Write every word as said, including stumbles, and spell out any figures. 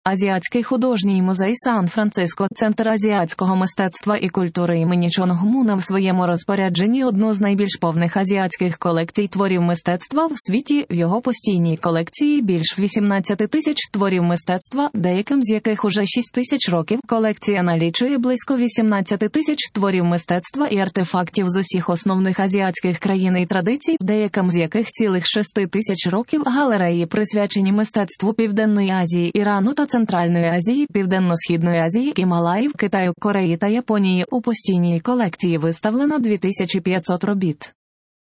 Азіатський художній музей Сан-Франциско, Центр азіатського мистецтва і культури імені Чонг Муна в своєму розпорядженні одну з найбільш повних азіатських колекцій творів мистецтва в світі. В його постійній колекції більш вісімнадцять тисяч творів мистецтва, деяким з яких уже шість тисяч років. Колекція налічує близько вісімнадцять тисяч творів мистецтва і артефактів з усіх основних азіатських країн і традицій, деяким з яких цілих шість тисяч років. Галереї присвячені мистецтву Південної Азії, Ірану та Центральної Азії, Південно-Східної Азії, Гімалаїв, Китаю, Кореї та Японії. У постійній колекції виставлено дві тисячі п'ятсот робіт.